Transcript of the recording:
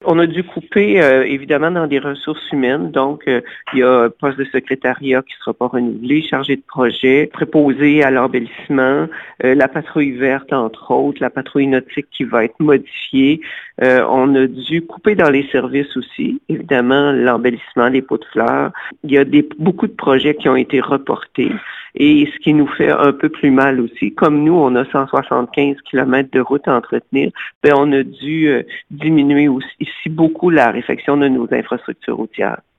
On a dû couper, évidemment, dans des ressources humaines. Donc, il y a un poste de secrétariat qui ne sera pas renouvelé, chargé de projet, préposé à l'embellissement, la patrouille verte, entre autres, la patrouille nautique qui va être modifiée. On a dû couper dans les services aussi, évidemment, l'embellissement, les pots de fleurs. Il y a beaucoup de projets qui ont été reportés. Et ce qui nous fait un peu plus mal aussi, comme nous, on a 175 kilomètres de route à entretenir, on a dû diminuer aussi beaucoup la réfection de nos infrastructures routières.